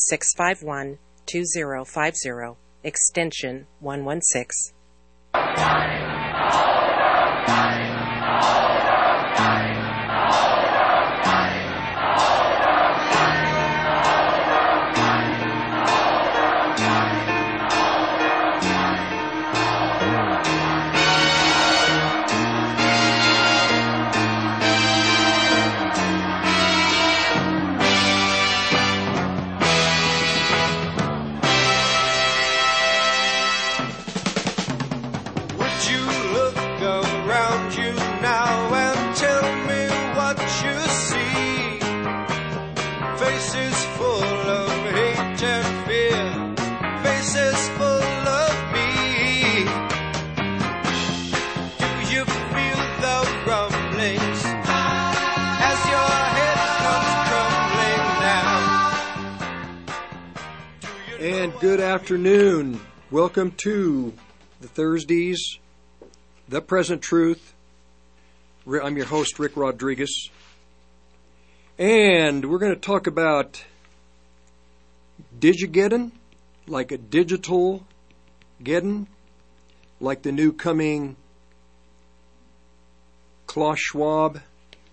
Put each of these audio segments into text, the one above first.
651-2050, extension 116. And good afternoon. Welcome to the Thursdays, The Present Truth. I'm your host, Rick Rodriguez. And we're going to talk about Digigeddon, like a digital Geddon, like the new coming Klaus Schwab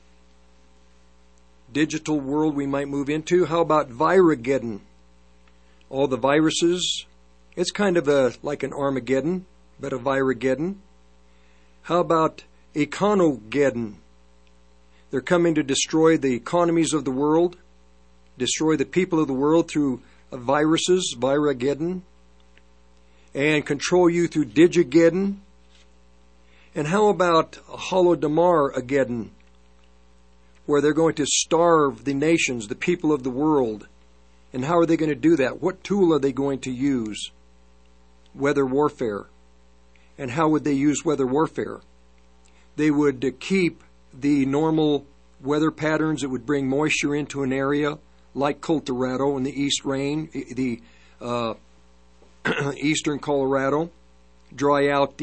digital world we might move into. How about Virageddon? All the viruses. It's kind of like an Armageddon, but a Virageddon. How about Econogeddon? They're coming to destroy the economies of the world, destroy the people of the world through viruses, Virageddon, and control you through Digigeddon. And how about Holodomar-ageddon, where they're going to starve the nations, the people of the world? And how are they going to do that? What tool are they going to use? Weather warfare. And how would they use weather warfare? They would keep the normal weather patterns that would bring moisture into an area, like Colorado and the East Rain, the eastern Colorado, dry out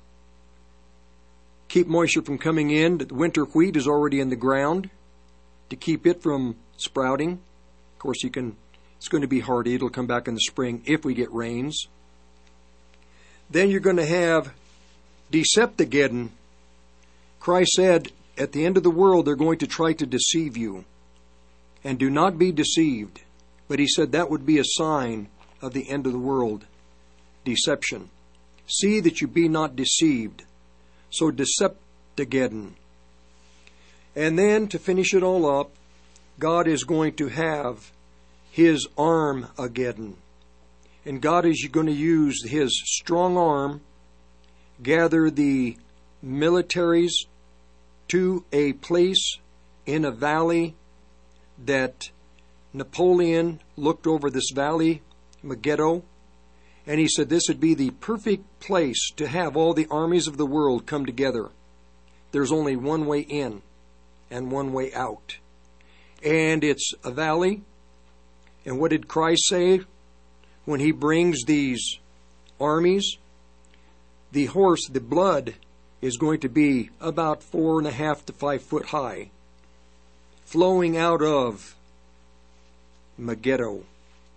keep moisture from coming in. The winter wheat is already in the ground to keep it from sprouting. Of course, it's going to be hardy. It'll come back in the spring if we get rains. Then you're going to have Deceptageddon. Christ said, at the end of the world, they're going to try to deceive you. And do not be deceived. But he said that would be a sign of the end of the world. Deception. See that you be not deceived. So Deceptageddon. And then to finish it all up, God is going to have His Armageddon. And God is going to use His strong arm, gather the militaries to a place in a valley that Napoleon looked over, this valley, Megiddo, and he said this would be the perfect place to have all the armies of the world come together. There's only one way in and one way out. And it's a valley. And what did Christ say when He brings these armies? The horse, the blood, is going to be about 4.5 to 5 foot high, flowing out of Megiddo.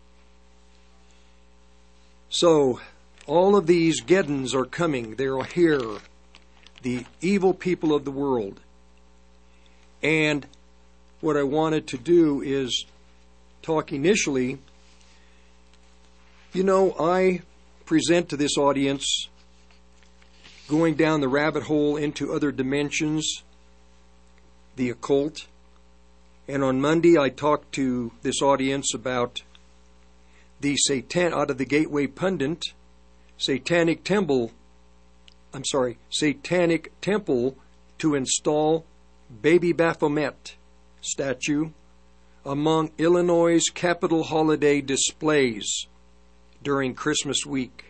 So, all of these Geddons are coming. They're here. The evil people of the world. And what I wanted to do is talk initially. I present to this audience going down the rabbit hole into other dimensions, the occult. And on Monday I talked to this audience about the out of the Gateway Pundit, satanic temple to install Baby Baphomet statue among Illinois' Capitol holiday displays during Christmas week.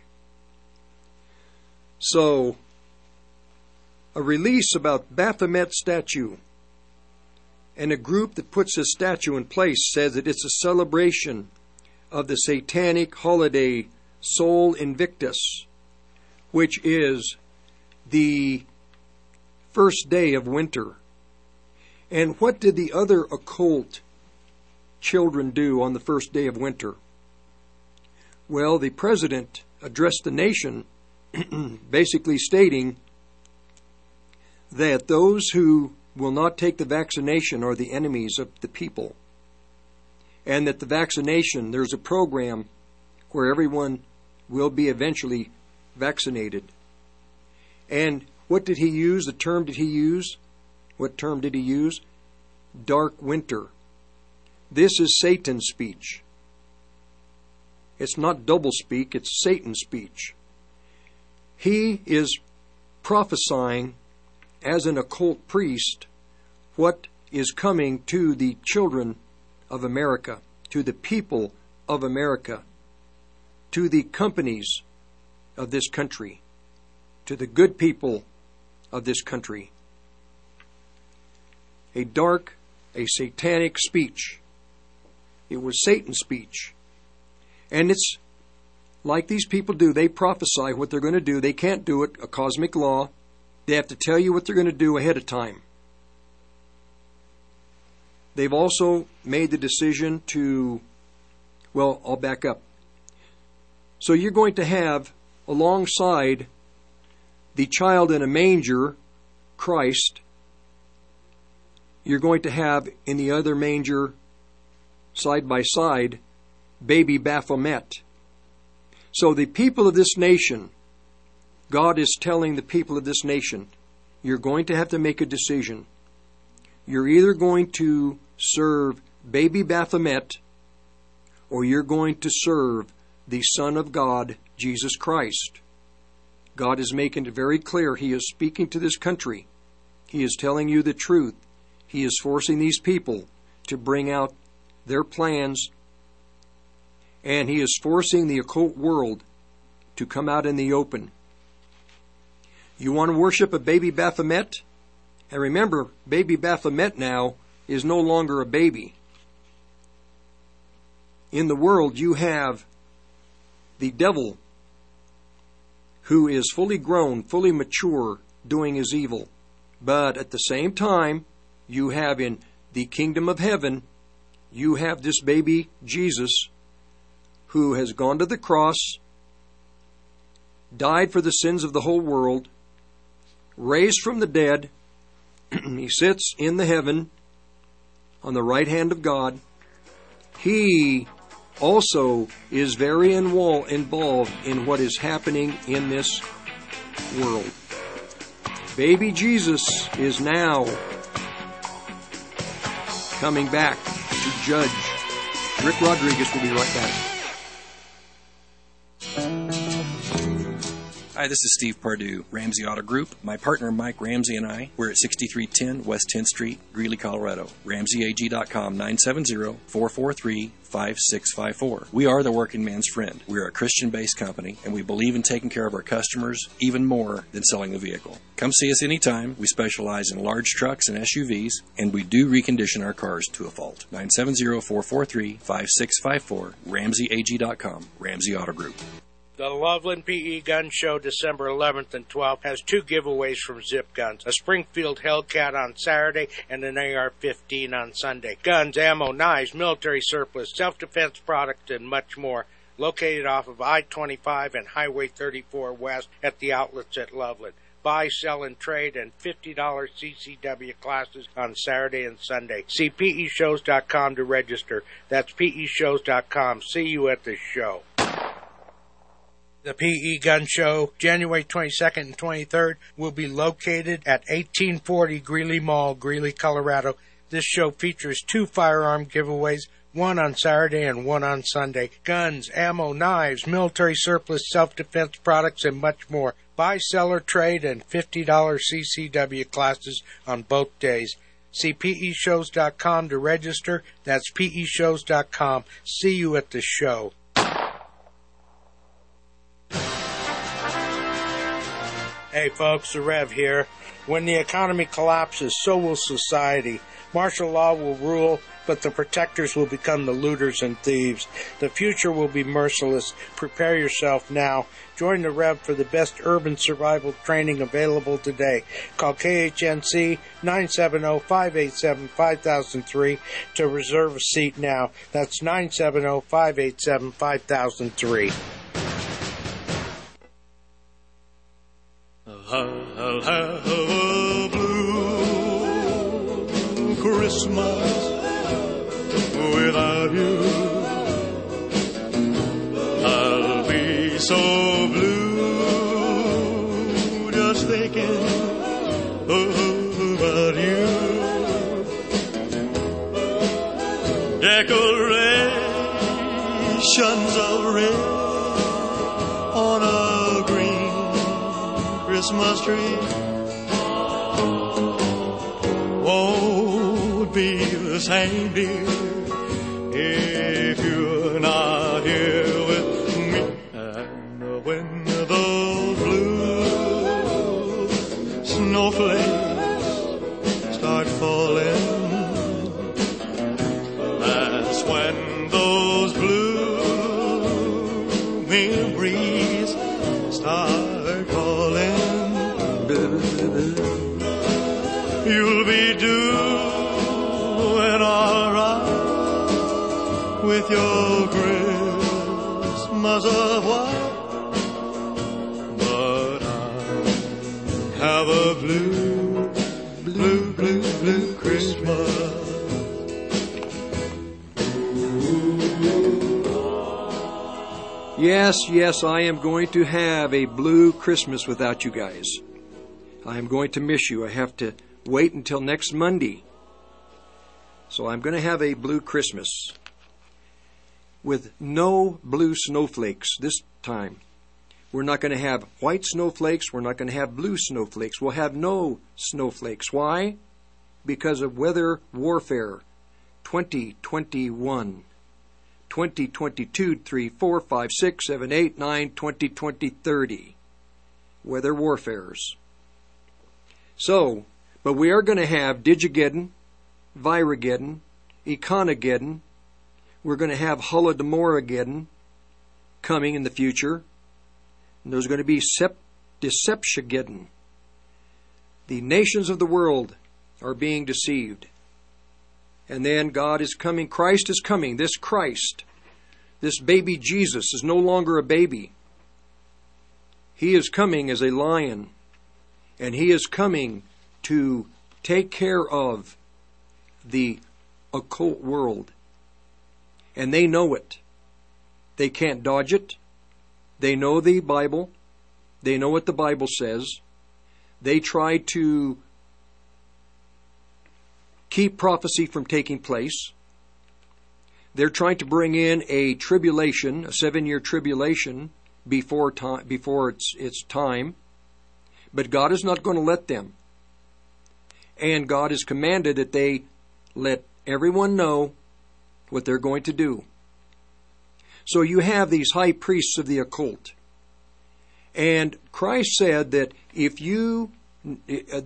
So, a release about Baphomet statue, and a group that puts this statue in place says that it's a celebration of the satanic holiday Sol Invictus, which is the first day of winter. And what did the other occult children do on the first day of winter? Well, the president addressed the nation basically stating that those who will not take the vaccination are the enemies of the people, and that the vaccination, there's a program where everyone will be eventually vaccinated. And what did he use? The term did he use? What term did he use? Dark winter. This is Satan's speech. It's not double speak, it's Satan's speech. He is prophesying as an occult priest what is coming to the children of America, to the people of America, to the companies of this country, to the good people of this country. A dark, a satanic speech. It was Satan's speech. And it's like these people do. They prophesy what they're going to do. They can't do it, a cosmic law. They have to tell you what they're going to do ahead of time. They've also made the decision to, well, I'll back up. So you're going to have, alongside the child in a manger, Christ, you're going to have in the other manger, side by side, baby Baphomet. So the people of this nation, God is telling the people of this nation, you're going to have to make a decision. You're either going to serve baby Baphomet, or you're going to serve the Son of God, Jesus Christ. God is making it very clear. He is speaking to this country. He is telling you the truth. He is forcing these people to bring out their plans, and he is forcing the occult world to come out in the open. You want to worship a baby Baphomet? And remember, baby Baphomet now is no longer a baby. In the world, you have the devil who is fully grown, fully mature, doing his evil. But at the same time, you have in the kingdom of heaven, you have this baby Jesus who has gone to the cross, died for the sins of the whole world, raised from the dead. He sits in the heaven on the right hand of God. He also is very involved in what is happening in this world. Baby Jesus is now coming back to judge. Rick Rodriguez will be right back. Hi, this is Steve Pardue, Ramsey Auto Group. My partner Mike Ramsey and I, we're at 6310 West 10th Street, Greeley, Colorado. RamseyAG.com, 970-443-5654. We are the working man's friend. We are a Christian-based company, and we believe in taking care of our customers even more than selling a vehicle. Come see us anytime. We specialize in large trucks and SUVs, and we do recondition our cars to a fault. 970-443-5654. RamseyAG.com, Ramsey Auto Group. The Loveland PE Gun Show, December 11th and 12th, has two giveaways from Zip Guns. A Springfield Hellcat on Saturday and an AR-15 on Sunday. Guns, ammo, knives, military surplus, self-defense products, and much more. Located off of I-25 and Highway 34 West at the outlets at Loveland. Buy, sell, and trade, and $50 CCW classes on Saturday and Sunday. See PEShows.com to register. That's PEShows.com. See you at the show. The PE Gun Show, January 22nd and 23rd, will be located at 1840 Greeley Mall, Greeley, Colorado. This show features two firearm giveaways, one on Saturday and one on Sunday. Guns, ammo, knives, military surplus, self-defense products, and much more. Buy, sell, or trade, and $50 CCW classes on both days. See PEShows.com to register. That's PEShows.com. See you at the show. Hey folks, the Rev here. When the economy collapses, so will society. Martial law will rule, but the protectors will become the looters and thieves. The future will be merciless. Prepare yourself now. Join the Rev for the best urban survival training available today. Call KHNC 970-587-5003 to reserve a seat now. That's 970-587-5003. I'll have a blue Christmas without you. I'll be so blue just thinking about you. Decorations of red on a green Christmas tree won't be the same, dear, if you're not here with me. And when those blue snowflakes start falling, that's when those blue memories start calling. You'll be doing all right with your Christmas of white, but I have a blue, blue, blue, blue Christmas. Yes, I am going to have a blue Christmas without you guys. I am going to miss you. I have to wait until next Monday. So I'm going to have a blue Christmas with no blue snowflakes this time. We're not going to have white snowflakes. We're not going to have blue snowflakes. We'll have no snowflakes. Why? Because of weather warfare 2021. 2022, 3, 4, 5, 6, 7, 8, 9, 20, 20, 30. Weather warfares. So, but we are going to have Digigeddon, Virageddon, Econogeddon. We're going to have Holodomorogeddon coming in the future. And there's going to be Deceptiongeddon. The nations of the world are being deceived. And then God is coming. Christ is coming. This Christ, this baby Jesus, is no longer a baby. He is coming as a lion. And he is coming to take care of the occult world. And they know it. They can't dodge it. They know the Bible. They know what the Bible says. They try to keep prophecy from taking place. They're trying to bring in a tribulation, a 7-year tribulation before its time. But God is not going to let them. And God has commanded that they let everyone know what they're going to do. So you have these high priests of the occult. And Christ said that if you, a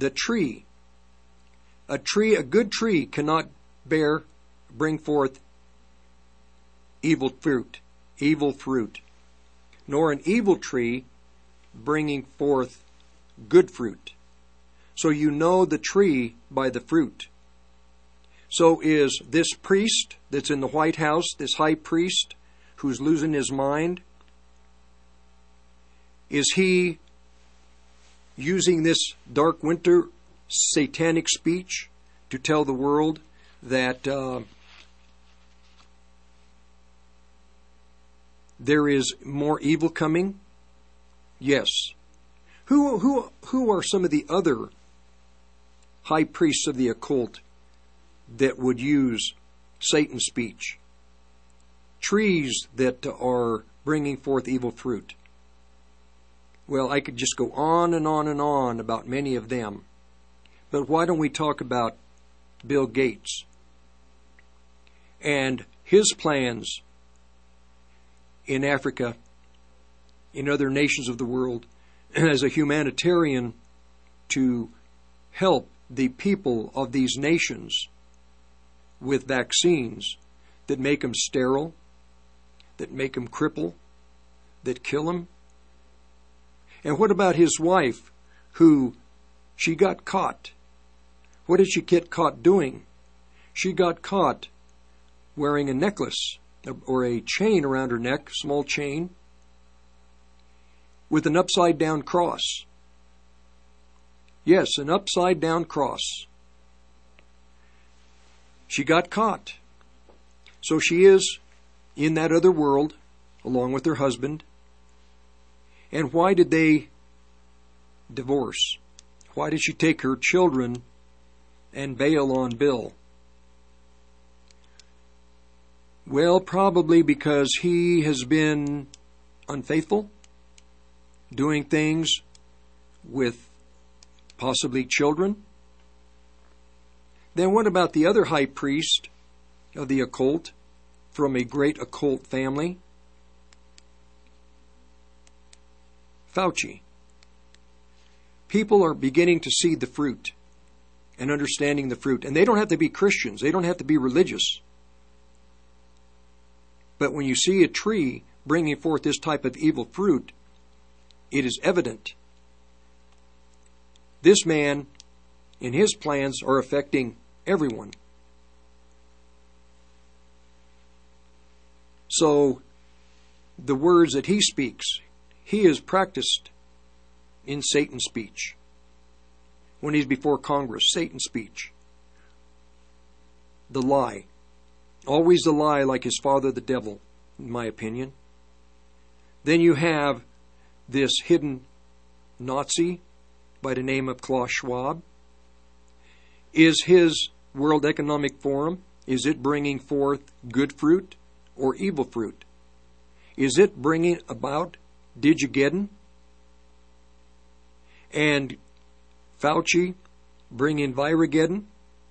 good tree cannot bring forth evil fruit, nor an evil tree bringing forth good fruit. So you know the tree by the fruit. So is this priest that's in the White House, this high priest who's losing his mind, is he using this dark winter satanic speech to tell the world that there is more evil coming? Yes. Who are some of the other high priests of the occult that would use Satan's speech? Trees that are bringing forth evil fruit. Well, I could just go on and on and on about many of them. But why don't we talk about Bill Gates and his plans in Africa, in other nations of the world, as a humanitarian to help the people of these nations with vaccines that make them sterile, that make them cripple, that kill them? And what about his wife, who she got caught? What did she get caught doing? She got caught wearing a necklace or a chain around her neck, small chain, with an upside-down cross. Yes, an upside-down cross. She got caught. So she is in that other world, along with her husband. And why did they divorce? Why did she take her children and bail on Bill? Well, probably because he has been unfaithful, doing things with possibly children. Then what about the other high priest of the occult from a great occult family? Fauci. People are beginning to see the fruit and understanding the fruit. And they don't have to be Christians. They don't have to be religious. But when you see a tree bringing forth this type of evil fruit, it is evident. This man and his plans are affecting everyone. So, the words that he speaks, he is practiced in Satan's speech. When he's before Congress, Satan's speech. The lie. Always the lie, like his father the devil, in my opinion. Then you have this hidden Nazi by the name of Klaus Schwab. Is his World Economic Forum, is it bringing forth good fruit or evil fruit? Is it bringing about Digigeddon? And Fauci bringing Virageddon?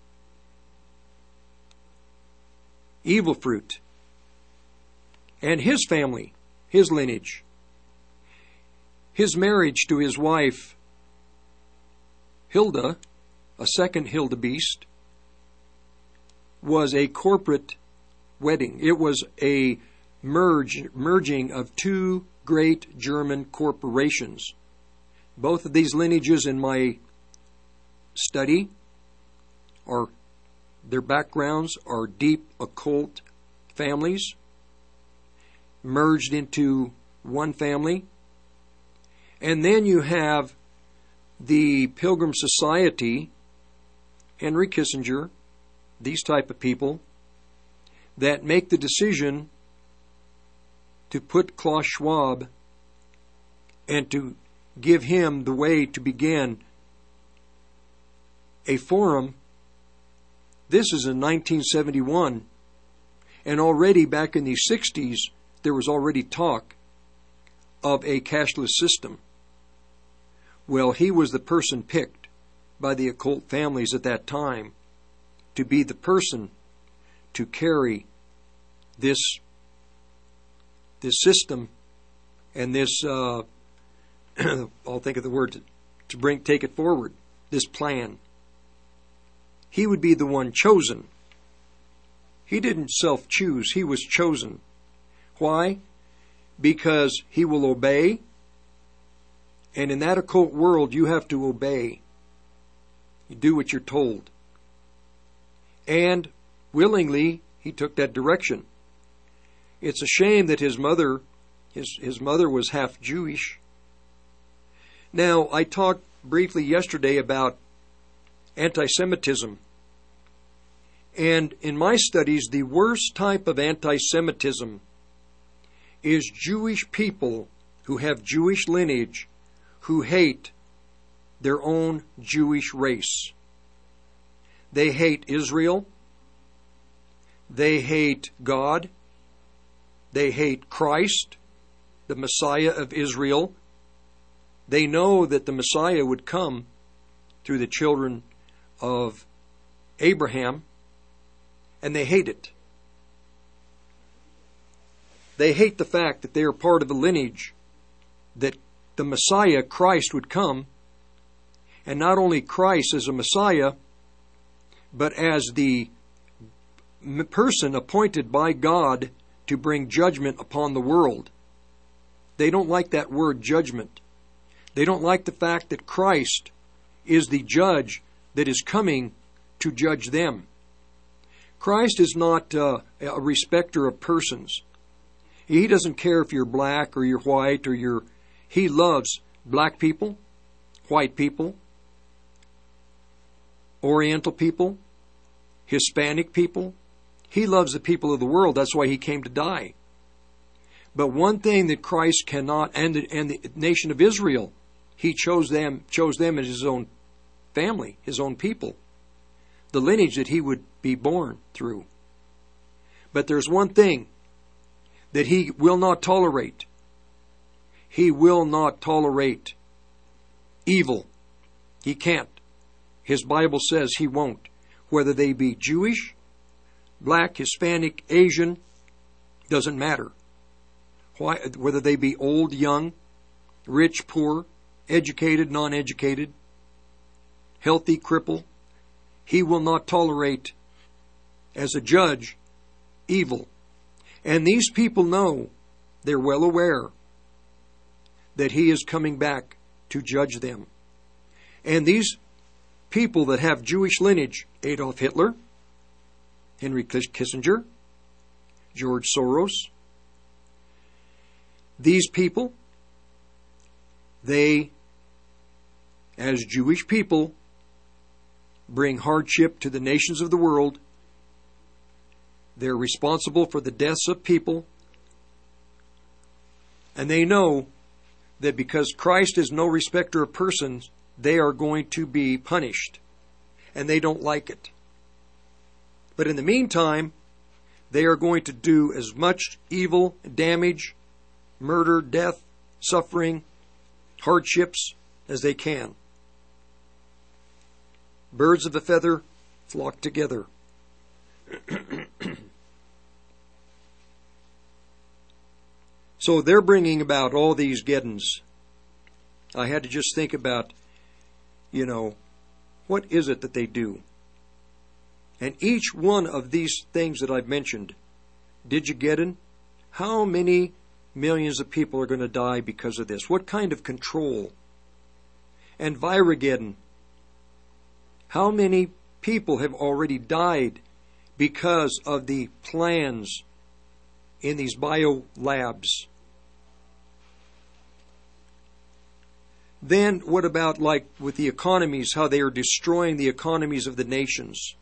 Evil fruit. And his family, his lineage, his marriage to his wife, Hilda, a second Hilda Beast, was a corporate wedding. It was a merging of two great German corporations. Both of these lineages in my study are, their backgrounds are deep occult families merged into one family. And then you have the Pilgrim Society, Henry Kissinger, these type of people that make the decision to put Klaus Schwab and to give him the way to begin a forum. This is in 1971, and already back in the 60s there was already talk of a cashless system. Well, he was the person picked by the occult families at that time to be the person to carry this system and this I'll think of the word to take it forward, this plan. He would be the one chosen. He didn't self-choose, he was chosen. Why? Because he will obey, and in that occult world you have to obey. You do what you're told. And willingly he took that direction. It's a shame that his mother was half Jewish. Now, I talked briefly yesterday about anti-Semitism. And in my studies, the worst type of anti-Semitism is Jewish people who have Jewish lineage who hate their own Jewish race. They hate Israel. They hate God. They hate Christ, the Messiah of Israel. They know that the Messiah would come through the children of Abraham, and they hate it. They hate the fact that they are part of a lineage that the Messiah, Christ, would come, and not only Christ as a Messiah, but as the person appointed by God to bring judgment upon the world. They don't like that word judgment. They don't like the fact that Christ is the judge that is coming to judge them. Christ is not a respecter of persons. He doesn't care if you're black or you're white or He loves black people, white people, Oriental people, Hispanic people. He loves the people of the world. That's why He came to die. But one thing that Christ cannot, and the nation of Israel, He chose them as His own family, His own people, the lineage that He would be born through. But there's one thing that He will not tolerate. He will not tolerate evil. He can't. His Bible says He won't. Whether they be Jewish, black, Hispanic, Asian, doesn't matter. Whether they be old, young, rich, poor, educated, non-educated, healthy, cripple, He will not tolerate, as a judge, evil. And these people know, they're well aware, that He is coming back to judge them. And these people that have Jewish lineage, Adolf Hitler, Henry Kissinger, George Soros, these people, they, as Jewish people, bring hardship to the nations of the world. They're responsible for the deaths of people. And they know that because Christ is no respecter of persons, they are going to be punished. And they don't like it. But in the meantime, they are going to do as much evil, damage, murder, death, suffering, hardships as they can. Birds of a feather flock together. So they're bringing about all these Geddons. I had to just think about, what is it that they do? And each one of these things that I've mentioned, Digigeddon, how many millions of people are going to die because of this? What kind of control? And Virageddon, how many people have already died because of the plans in these bio labs? Then what about like with the economies, how they are destroying the economies of the nations?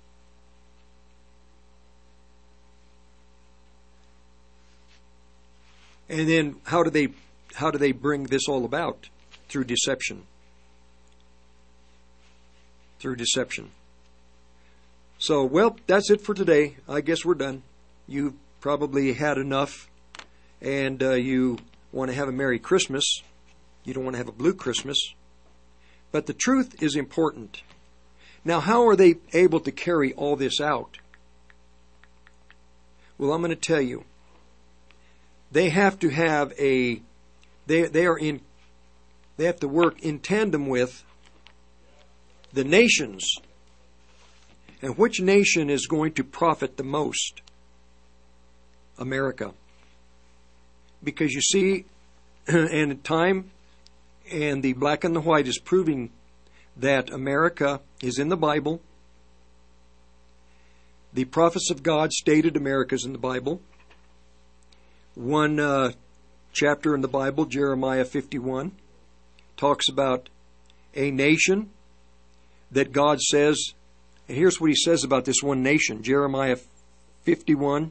And then how do they bring this all about? Through deception. Through deception. So, well, that's it for today. I guess we're done. You've probably had enough, and you want to have a Merry Christmas. You don't want to have a Blue Christmas. But the truth is important. Now, how are they able to carry all this out? Well, I'm going to tell you. They have to have they have to work in tandem with the nations. And which nation is going to profit the most? America. Because you see, and time and the black and the white is proving that America is in the Bible. The prophets of God stated America is in the Bible. One chapter in the Bible, Jeremiah 51, talks about a nation that God says, and here's what He says about this one nation, Jeremiah 51,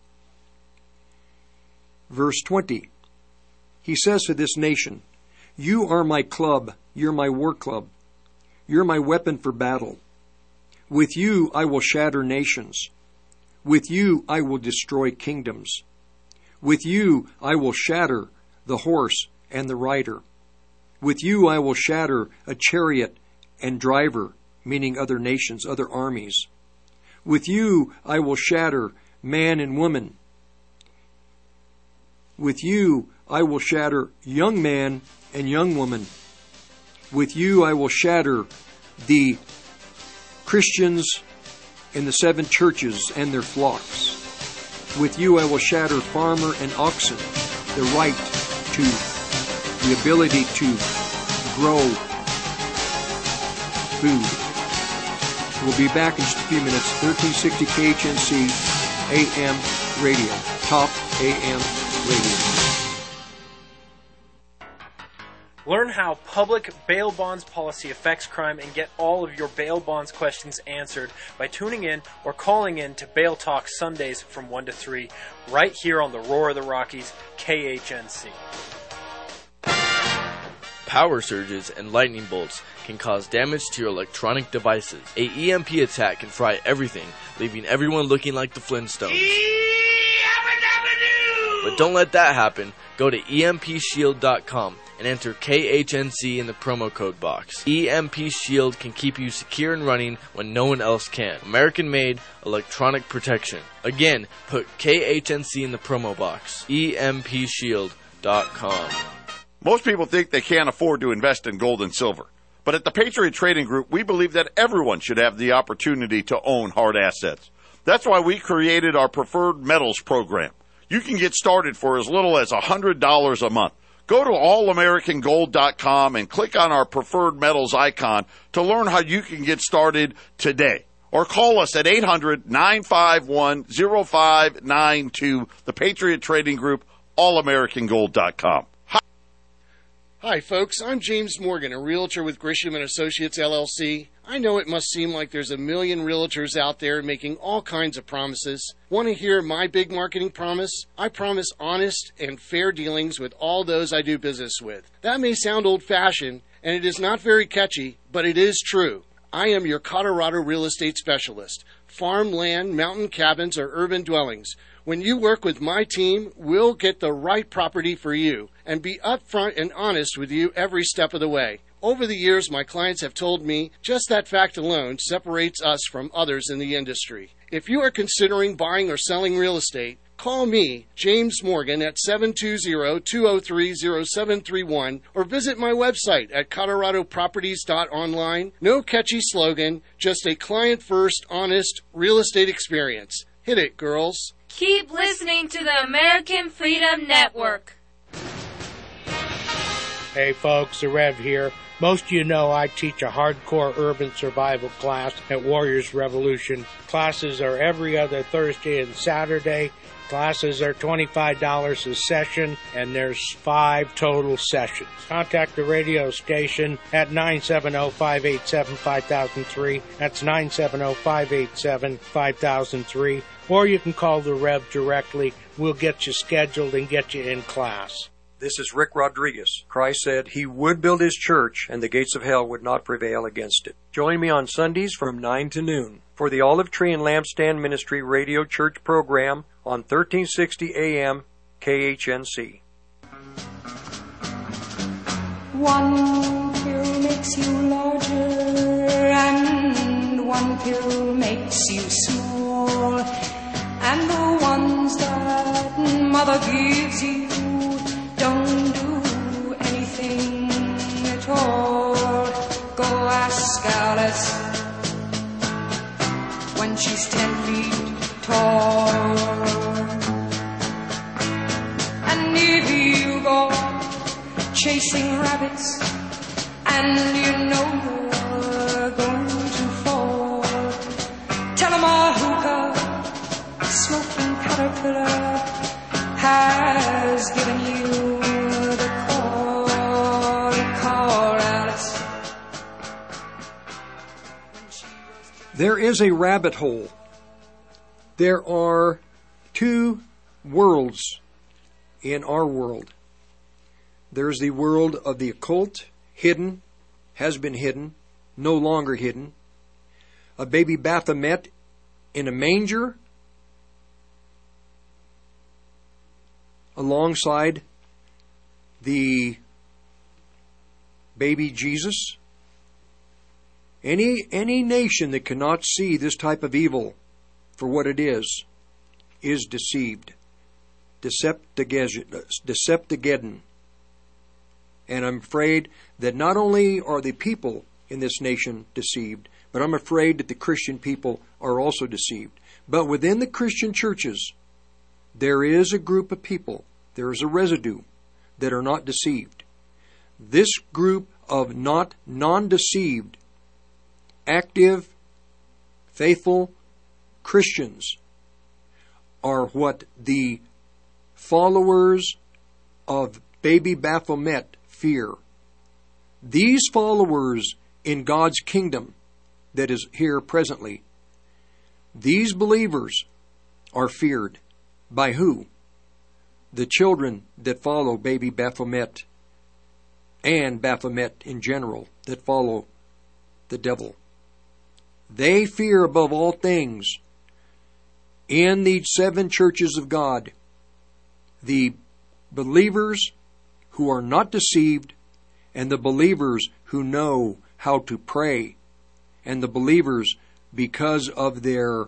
verse 20. He says to this nation, "You are my club, you're my war club, you're my weapon for battle. With you I will shatter nations. With you I will destroy kingdoms. With you I will shatter the horse and the rider. With you I will shatter a chariot and driver," meaning other nations, other armies. "With you I will shatter man and woman. With you I will shatter young man and young woman. With you I will shatter the Christians and the 7 churches and their flocks. With you I will shatter farmer and oxen, the right to, the ability to grow food. We'll be back in just a few minutes. 1360 KHNC AM radio, top AM radio. Learn how public bail bonds policy affects crime and get all of your bail bonds questions answered by tuning in or calling in to Bail Talk Sundays from 1 to 3 right here on the Roar of the Rockies, KHNC. Power surges and lightning bolts can cause damage to your electronic devices. A EMP attack can fry everything, leaving everyone looking like the Flintstones. But don't let that happen. Go to EMPShield.com and enter KHNC in the promo code box. EMP Shield can keep you secure and running when no one else can. American-made electronic protection. Again, put KHNC in the promo box. EMPShield.com. Most people think they can't afford to invest in gold and silver. But at the Patriot Trading Group, we believe that everyone should have the opportunity to own hard assets. That's why we created our Preferred Metals program. You can get started for as little as $100 a month. Go to allamericangold.com and click on our Preferred Metals icon to learn how you can get started today. Or call us at 800-951-0592, the Patriot Trading Group, allamericangold.com. Hi, folks. I'm James Morgan, a realtor with Grisham & Associates, LLC. I know it must seem like there's a million realtors out there making all kinds of promises. Want to hear my big marketing promise? I promise honest and fair dealings with all those I do business with. That may sound old-fashioned, and it is not very catchy, but it is true. I am your Colorado real estate specialist. Farmland, mountain cabins, or urban dwellings. When you work with my team, we'll get the right property for you and be upfront and honest with you every step of the way. Over the years, my clients have told me just that fact alone separates us from others in the industry. If you are considering buying or selling real estate, call me, James Morgan, at 720-203-0731 or visit my website at coloradoproperties.online. No catchy slogan, just a client-first, honest real estate experience. Hit it, girls. Keep listening to the American Freedom Network. Hey folks, the Rev here. Most of you know I teach a hardcore urban survival class at Warriors Revolution. Classes are every other Thursday and Saturday. Classes are $25 a session, and there's 5 total sessions. Contact the radio station at 970-587-5003. That's 970-587-5003. Or you can call the Rev directly. We'll get you scheduled and get you in class. This is Rick Rodriguez. Christ said he would build his church and the gates of hell would not prevail against it. Join me on Sundays from 9 to noon for the Olive Tree and Lampstand Ministry Radio Church program on 1360 AM KHNC. One pill makes you larger and one pill makes you small, and the ones that mother gives you don't do anything at all. Go ask Alice when she's 10 feet tall. And if you go chasing rabbits and you know you're going to fall, tell them a hookah smoking caterpillar has given you the call. Call Alice. There is a rabbit hole. There are 2 worlds in our world. There's the world of the occult, hidden, has been hidden, no longer hidden. A baby Baphomet in a manger alongside the baby Jesus. Any nation that cannot see this type of evil for what it is deceived. Deceptageddon. And I'm afraid that not only are the people in this nation deceived, But I'm afraid that the Christian people are also deceived. But within the Christian churches, there is a group of people, there is a residue that are not deceived. This group of non-deceived, active, faithful Christians are what the followers of baby Baphomet fear. These followers in God's kingdom that is here presently, these believers are feared. By who? The children that follow baby Baphomet and Baphomet in general that follow the devil. They fear above all things in the 7 churches of God the believers who are not deceived, and the believers who know how to pray, and the believers, because of their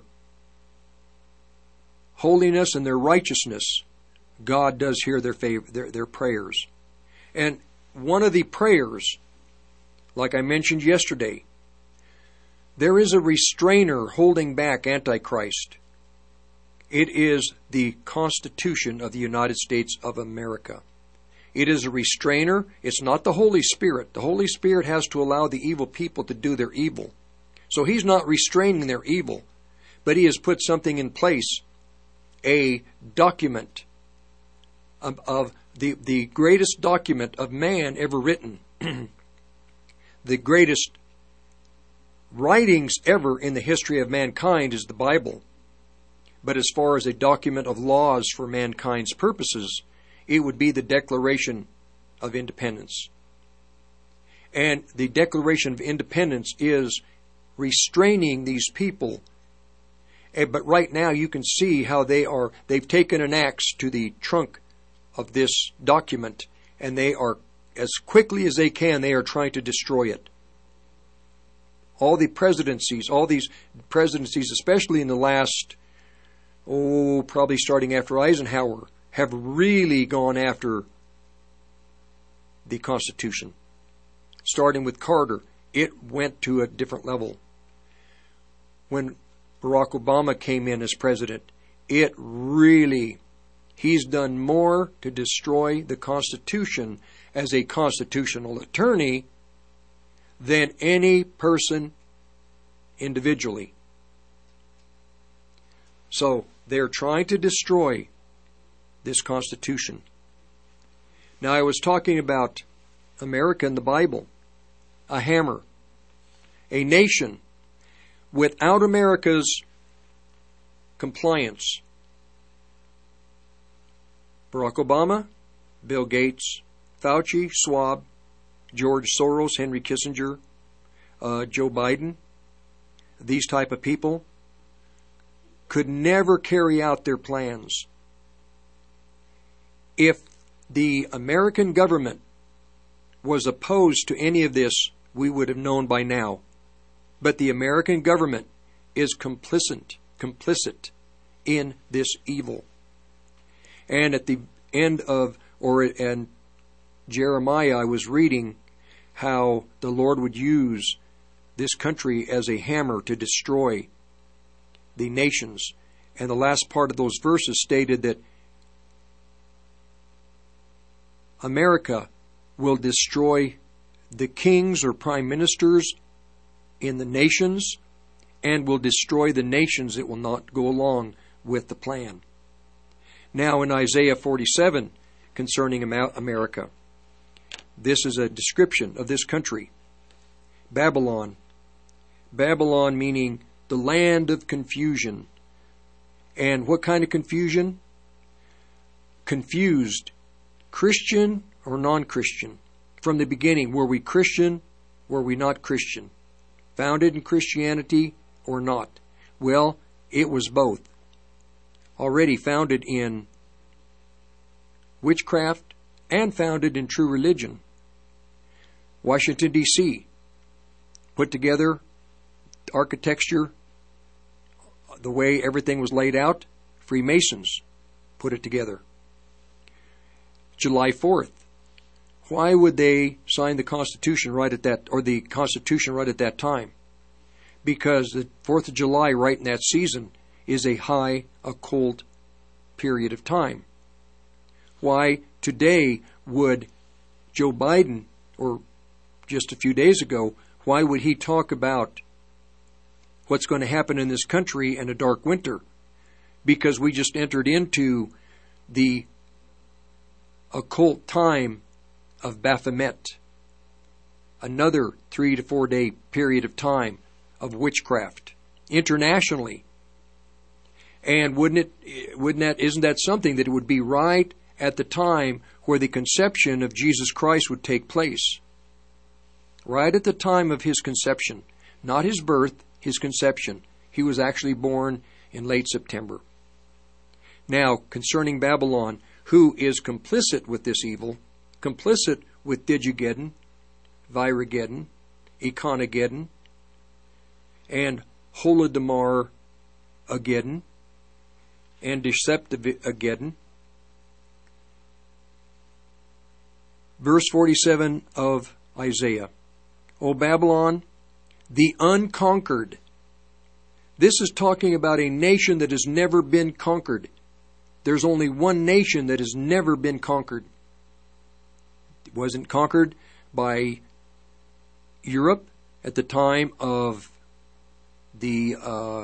holiness and their righteousness, God does hear their prayers. And one of the prayers, like I mentioned yesterday, there is a restrainer holding back Antichrist. It is the Constitution of the United States of America. It is a restrainer. It's not the Holy Spirit. The Holy Spirit has to allow the evil people to do their evil. So He's not restraining their evil, but He has put something in place, a document of the greatest document of man ever written, the greatest writings ever in the history of mankind is the Bible. But as far as a document of laws for mankind's purposes, it would be the Declaration of Independence. And the Declaration of Independence is restraining these people. But right now you can see how they've taken an axe to the trunk of this document, and they are, as quickly as they can, they are trying to destroy it. All these presidencies, especially in the last, probably starting after Eisenhower, have really gone after the Constitution. Starting with Carter, it went to a different level. When Barack Obama came in as president, he's done more to destroy the Constitution as a constitutional attorney than any person individually. So they're trying to destroy this Constitution. Now, I was talking about America in the Bible, a hammer, a nation. Without America's compliance, Barack Obama, Bill Gates, Fauci, Schwab, George Soros, Henry Kissinger, Joe Biden, these type of people could never carry out their plans. If the American government was opposed to any of this, we would have known by now. But the American government is complicit in this evil. And at the end of, and Jeremiah, I was reading how the Lord would use this country as a hammer to destroy the nations. And the last part of those verses stated that America will destroy the kings or prime ministers in the nations, and will destroy the nations that will not go along with the plan. Now in Isaiah 47, concerning America, this is a description of this country. Babylon. Babylon meaning the land of confusion. And what kind of confusion? Confused. Christian or non-Christian. From the beginning, were we Christian? Were we not Christian? Founded in Christianity or not? Well, it was both. Already founded in witchcraft and founded in true religion. Washington, D.C. put together architecture, the way everything was laid out. Freemasons put it together. July 4th. Why would they sign the Constitution right at that, or the Constitution right at that time? because the 4th of July, right in that season, is a high occult period of time. Why today would Joe Biden, or just a few days ago, why would he talk about what's going to happen in this country in a dark winter? Because we just entered into the occult time of Baphomet, another 3 to 4 day period of time of witchcraft internationally. And isn't that something that it would be right at the time where the conception of Jesus Christ would take place? Right at the time of his conception, not his birth, his conception. He was actually born in late September. Now, concerning Babylon, who is complicit with this evil, complicit with Digigeddon, Virageddon, Econogeddon, and Holodomar-ageddon, and Deceptive-ageddon. Verse 47 of Isaiah. O Babylon, the unconquered. This is talking about a nation that has never been conquered. There's only one nation that has never been conquered. It wasn't conquered by Europe at the time of the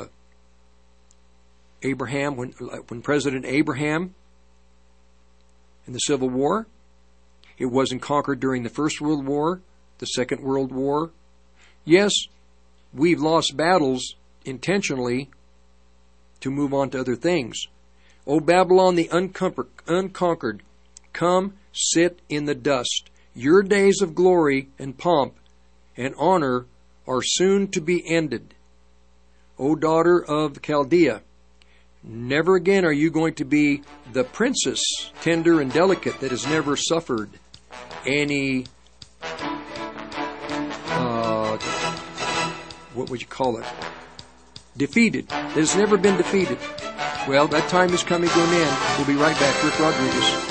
Abraham, when President Abraham in the Civil War. It wasn't conquered during the First World War, the Second World War. Yes, we've lost battles intentionally to move on to other things. O Babylon the unconquered, come sit in the dust. Your days of glory and pomp and honor are soon to be ended. O daughter of Chaldea, never again are you going to be the princess, tender and delicate, that has never suffered any, what would you call it? Defeated. That has never been defeated. Well, that time is coming to an end. We'll be right back. Rick Rodriguez.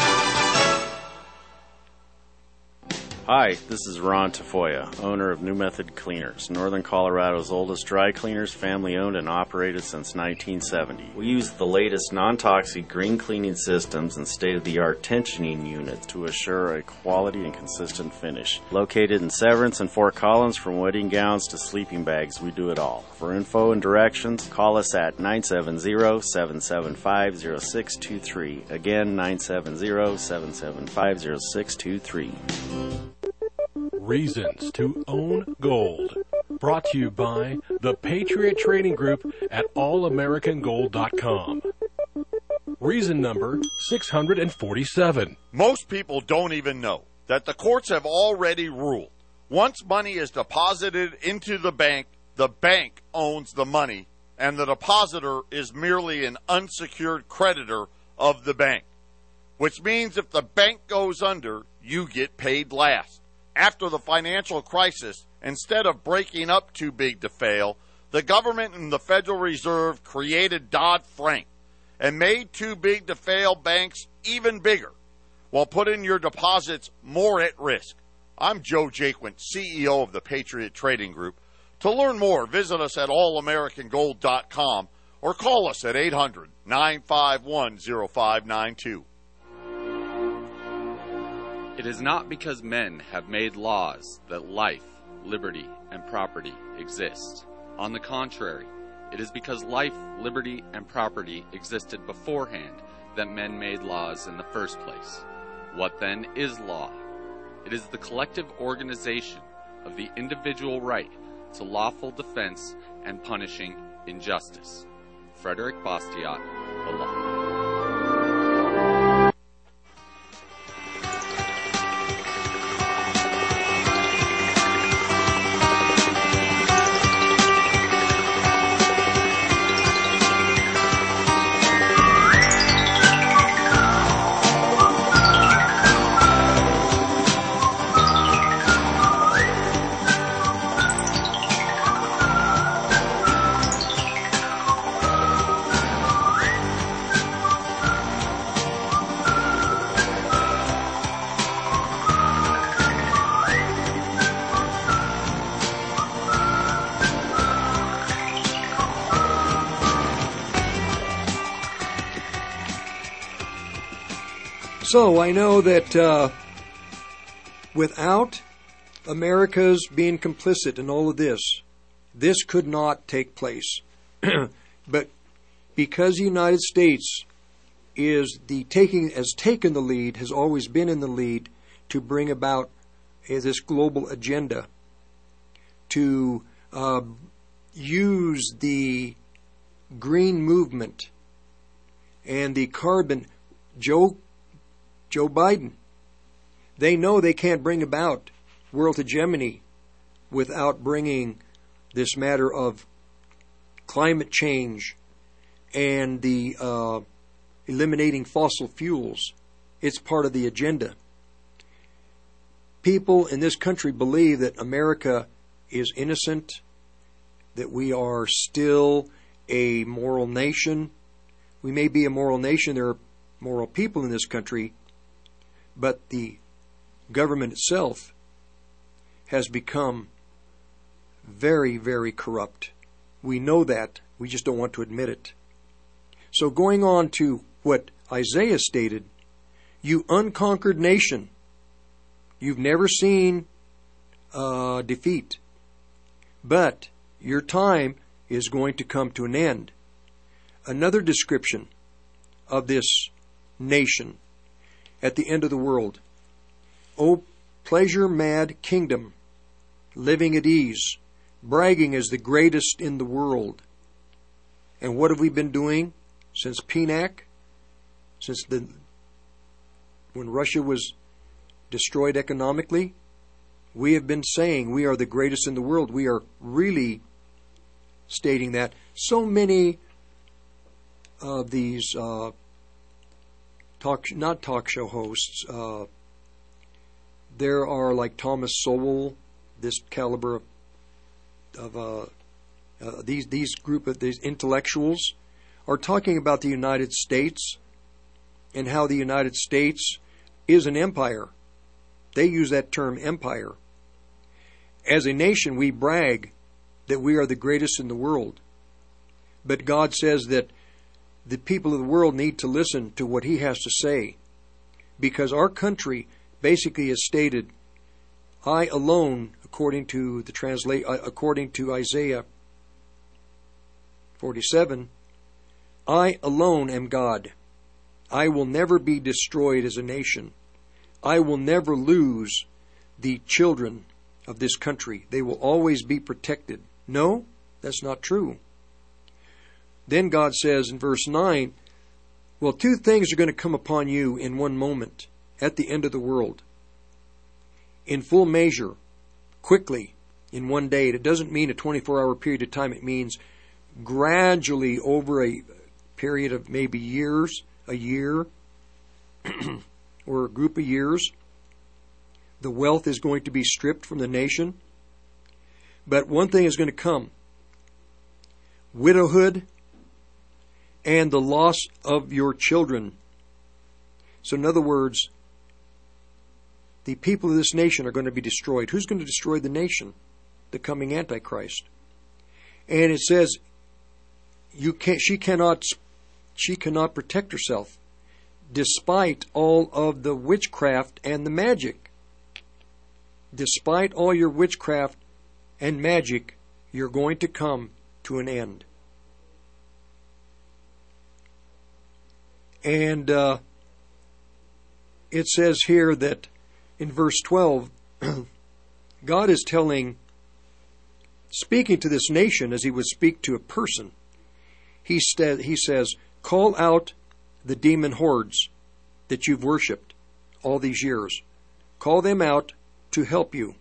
Hi, this is Ron Tafoya, owner of New Method Cleaners, Northern Colorado's oldest dry cleaners, family owned and operated since 1970. We use the latest non-toxic green cleaning systems and state-of-the-art tensioning units to assure a quality and consistent finish. Located in Severance and Fort Collins, from wedding gowns to sleeping bags, we do it all. For info and directions, call us at 970-775-0623. Again, 970-775-0623. Reasons to Own Gold. Brought to you by the Patriot Trading Group at allamericangold.com. Reason number 647. Most people don't even know that the courts have already ruled. Once money is deposited into the bank owns the money, and the depositor is merely an unsecured creditor of the bank. Which means if the bank goes under, you get paid last. After the financial crisis, instead of breaking up too big to fail, the government and the Federal Reserve created Dodd-Frank and made too big to fail banks even bigger, while putting your deposits more at risk. I'm Joe Jaquint, CEO of the Patriot Trading Group. To learn more, visit us at allamericangold.com or call us at 800-951-0592. It is not because men have made laws that life, liberty, and property exist. On the contrary, it is because life, liberty, and property existed beforehand that men made laws in the first place. What then is law? It is the collective organization of the individual right to lawful defense and punishing injustice. Frederick Bastiat, The Law. So I know that without America's being complicit in all of this, this could not take place. But because the United States has taken the lead, has always been in the lead to bring about this global agenda, to use the green movement and the carbon. Joe Biden, they know they can't bring about world hegemony without bringing this matter of climate change and the eliminating fossil fuels. It's part of the agenda. People in this country believe that America is innocent, that we are still a moral nation. We may be a moral nation, there are moral people in this country, but the government itself has become very, very corrupt. We know that. We just don't want to admit it. So going on to what Isaiah stated, you unconquered nation, you've never seen defeat, but your time is going to come to an end. Another description of this nation at the end of the world. O pleasure-mad kingdom, living at ease, bragging as the greatest in the world. And what have we been doing since PNAC? Since when Russia was destroyed economically? We have been saying we are the greatest in the world. We are really stating that. So many of these not talk show hosts, there are like Thomas Sowell, this caliber of these group of these intellectuals are talking about the United States and how the United States is an empire. They use that term empire. As a nation, we brag that we are the greatest in the world. But God says that the people of the world need to listen to what He has to say, because our country basically is stated, I alone, according to Isaiah 47, I alone am God. I will never be destroyed as a nation. I will never lose the children of this country. They will always be protected. No, that's not true. Then God says in verse 9, well, two things are going to come upon you in one moment at the end of the world. In full measure, quickly, in one day. It doesn't mean a 24-hour period of time. It means gradually over a period of maybe years, a year, or a group of years. The wealth is going to be stripped from the nation. But one thing is going to come. Widowhood and the loss of your children. So in other words, the people of this nation are going to be destroyed. Who's going to destroy the nation? The coming Antichrist. And it says she cannot protect herself despite all of the witchcraft and the magic. Despite all your witchcraft and magic, you're going to come to an end. And it says here that in verse 12, God is speaking to this nation as He would speak to a person. He says, call out the demon hordes that you've worshipped all these years. Call them out to help you.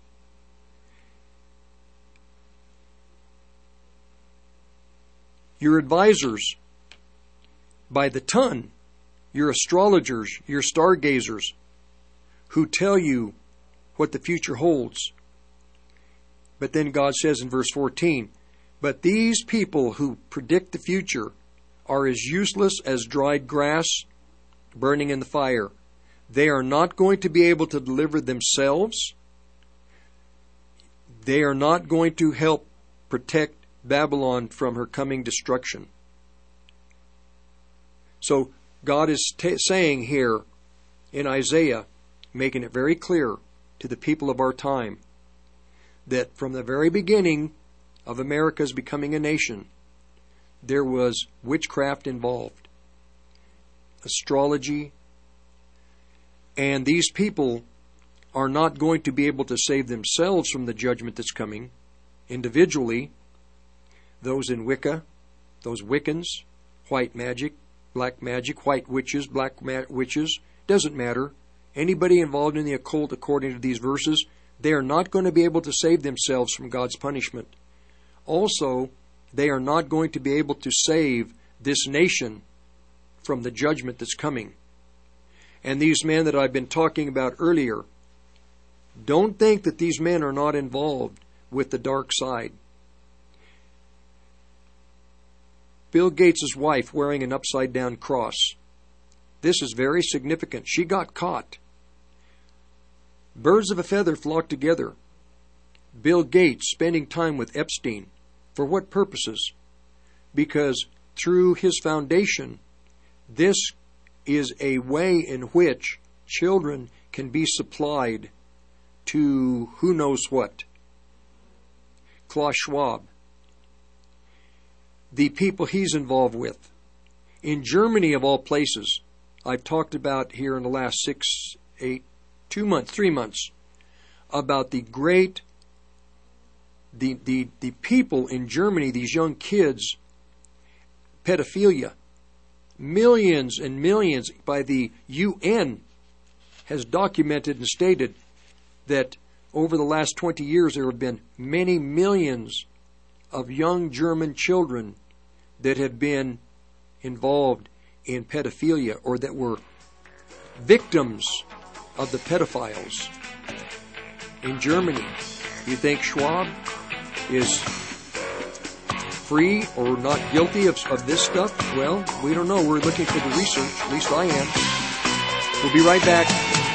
Your advisors by the ton, your astrologers, your stargazers, who tell you what the future holds. But then God says in verse 14, but these people who predict the future are as useless as dried grass burning in the fire. They are not going to be able to deliver themselves. They are not going to help protect Babylon from her coming destruction. So God is saying here in Isaiah, making it very clear to the people of our time that from the very beginning of America's becoming a nation, there was witchcraft involved, astrology, and these people are not going to be able to save themselves from the judgment that's coming individually. Those in Wicca, those Wiccans, white magic, black magic, white witches, black witches, doesn't matter. Anybody involved in the occult, according to these verses, they are not going to be able to save themselves from God's punishment. Also, they are not going to be able to save this nation from the judgment that's coming. And these men that I've been talking about earlier, don't think that these men are not involved with the dark side. Bill Gates' wife wearing an upside-down cross. This is very significant. She got caught. Birds of a feather flock together. Bill Gates spending time with Epstein. For what purposes? Because through his foundation, this is a way in which children can be supplied to who knows what. Klaus Schwab. The people he's involved with. In Germany, of all places, I've talked about here in the last 3 months, about the great, the people in Germany, these young kids, pedophilia. Millions and millions by the UN has documented and stated that over the last 20 years there have been many millions of young German children that have been involved in pedophilia or that were victims of the pedophiles in Germany. You think Schwab is free or not guilty of this stuff? Well, we don't know. We're looking for the research. At least I am. We'll be right back.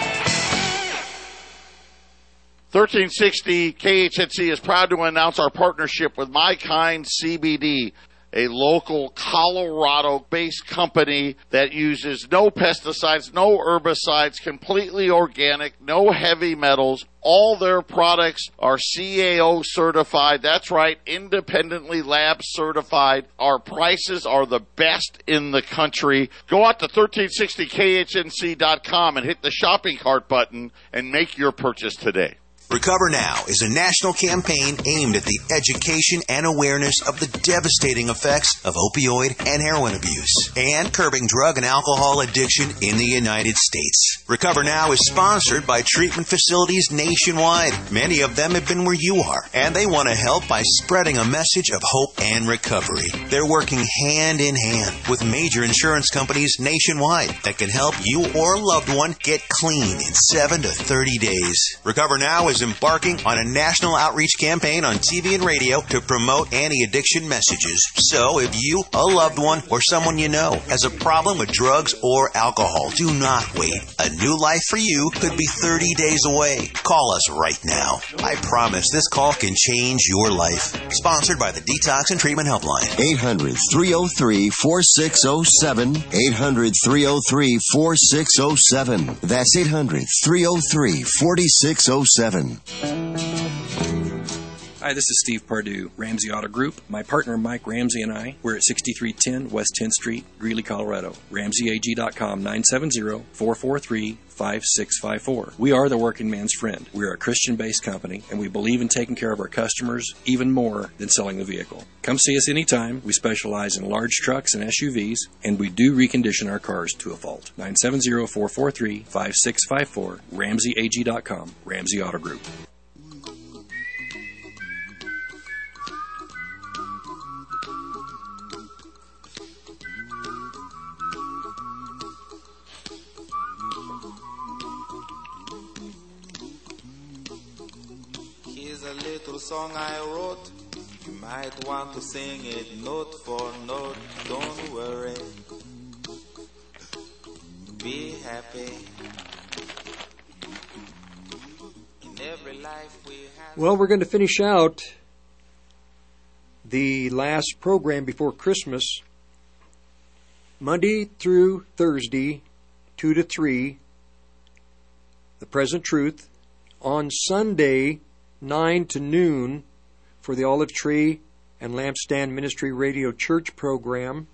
1360 KHNC is proud to announce our partnership with My Kind CBD, a local Colorado-based company that uses no pesticides, no herbicides, completely organic, no heavy metals. All their products are CAO certified. That's right, independently lab certified. Our prices are the best in the country. Go out to 1360khnc.com and hit the shopping cart button and make your purchase today. Recover Now is a national campaign aimed at the education and awareness of the devastating effects of opioid and heroin abuse and curbing drug and alcohol addiction in the United States. Recover Now is sponsored by treatment facilities nationwide. Many of them have been where you are, and they want to help by spreading a message of hope and recovery. They're working hand in hand with major insurance companies nationwide that can help you or a loved one get clean in 7 to 30 days. Recover Now is embarking on a national outreach campaign on TV and radio to promote anti-addiction messages. So if you, a loved one, or someone you know has a problem with drugs or alcohol, do not wait. A new life for you could be 30 days away. Call us right now. I promise this call can change your life. Sponsored by the Detox and Treatment Helpline. 800-303-4607. 800-303-4607. That's 800-303-4607. Hi, this is Steve Pardue, Ramsey Auto Group. My partner Mike Ramsey and I, we're at 6310 West 10th Street, Greeley, Colorado. RamseyAG.com, 970-443-5654. We are the working man's friend. We are a Christian-based company, and we believe in taking care of our customers even more than selling the vehicle. Come see us anytime. We specialize in large trucks and SUVs, and we do recondition our cars to a fault. 970-443-5654. RamseyAG.com, Ramsey Auto Group. Little song I wrote, you might want to sing it note for note. Don't worry, be happy. In every life we have. Well, we're going to finish out the last program before Christmas, Monday through Thursday, 2 to 3, The Present Truth. On Sunday, 9 to noon, for the Olive Tree and Lampstand Ministry Radio Church program.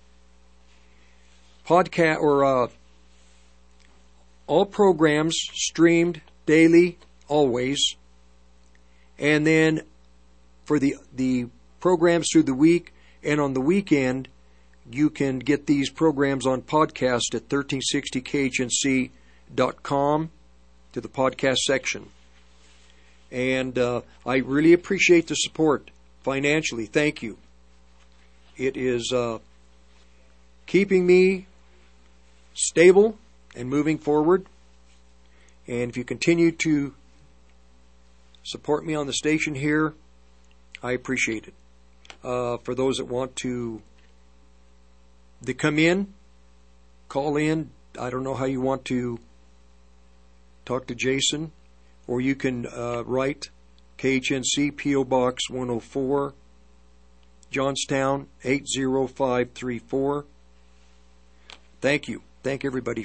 Podcast or all programs streamed daily, always. And then for the programs through the week and on the weekend, you can get these programs on podcast at 1360khnc.com to the podcast section. And I really appreciate the support financially. Thank you. It is keeping me stable and moving forward. And if you continue to support me on the station here, I appreciate it. For those that want to come in, call in. I don't know how you want to talk to Jason, or you can write KHNC, P.O. Box 104, Johnstown 80534. Thank you. Thank everybody.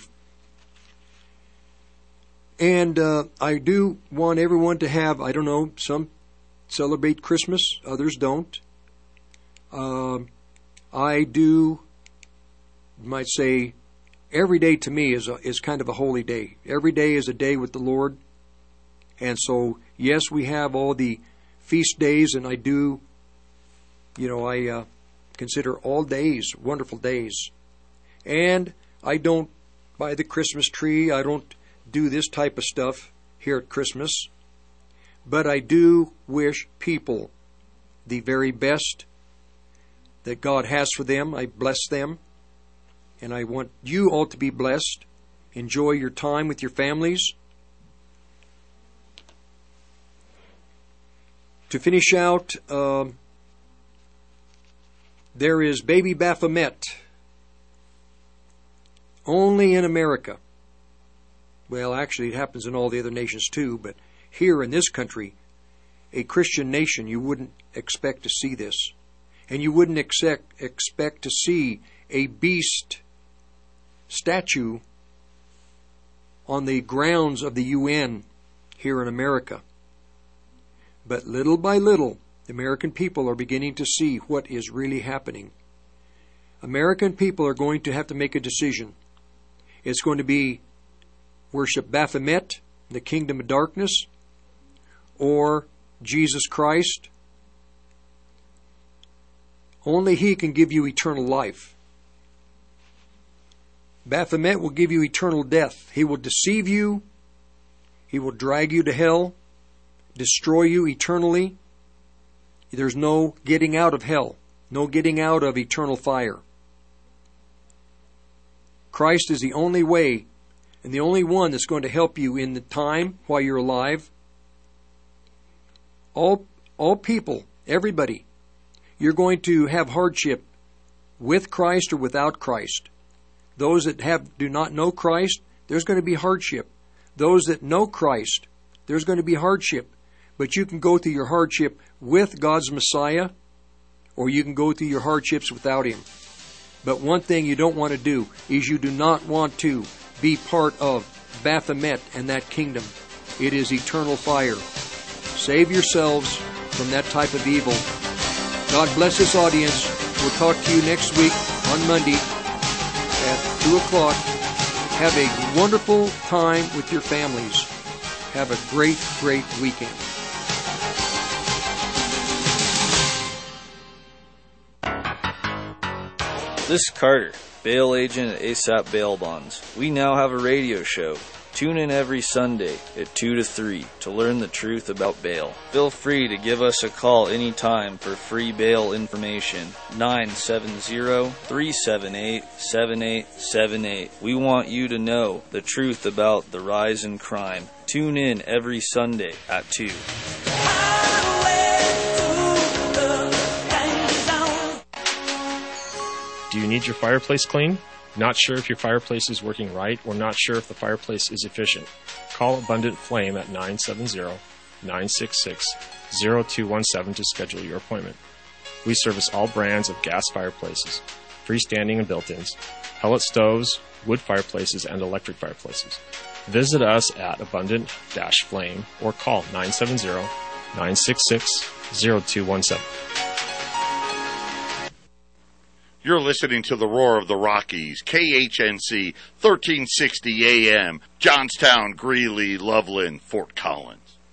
And I do want everyone to have, I don't know, some celebrate Christmas, others don't. I do, might say, every day to me is kind of a holy day. Every day is a day with the Lord. And so, yes, we have all the feast days, and I do, I consider all days wonderful days. And I don't buy the Christmas tree. I don't do this type of stuff here at Christmas. But I do wish people the very best that God has for them. I bless them. And I want you all to be blessed. Enjoy your time with your families. To finish out, there is Baby Baphomet. Only in America. Well, actually, it happens in all the other nations too, but here in this country, a Christian nation, you wouldn't expect to see this. And you wouldn't expect to see a beast statue on the grounds of the UN here in America. But little by little, the American people are beginning to see what is really happening. American people are going to have to make a decision. It's going to be worship Baphomet, the kingdom of darkness, or Jesus Christ. Only He can give you eternal life. Baphomet will give you eternal death. He will deceive you. He will drag you to hell, destroy you eternally. There's no getting out of hell, no getting out of eternal fire. Christ is the only way and the only one that's going to help you in the time while you're alive. All people, everybody, you're going to have hardship with Christ or without Christ. Those that do not know Christ, there's going to be hardship. Those that know Christ, there's going to be hardship. But you can go through your hardship with God's Messiah, or you can go through your hardships without Him. But one thing you don't want to do is you do not want to be part of Baphomet and that kingdom. It is eternal fire. Save yourselves from that type of evil. God bless this audience. We'll talk to you next week on Monday at 2 o'clock. Have a wonderful time with your families. Have a great, great weekend. This is Carter, bail agent at ASAP Bail Bonds. We now have a radio show. Tune in every Sunday at 2 to 3 to learn the truth about bail. Feel free to give us a call anytime for free bail information. 970-378-7878. We want you to know the truth about the rise in crime. Tune in every Sunday at 2. Do you need your fireplace clean? Not sure if your fireplace is working right or not sure if the fireplace is efficient? Call Abundant Flame at 970-966-0217 to schedule your appointment. We service all brands of gas fireplaces. freestanding and built-ins, pellet stoves, wood fireplaces, and electric fireplaces. Visit us at Abundant-Flame or call 970-966-0217. You're listening to the Roar of the Rockies, KHNC, 1360 AM, Johnstown, Greeley, Loveland, Fort Collins.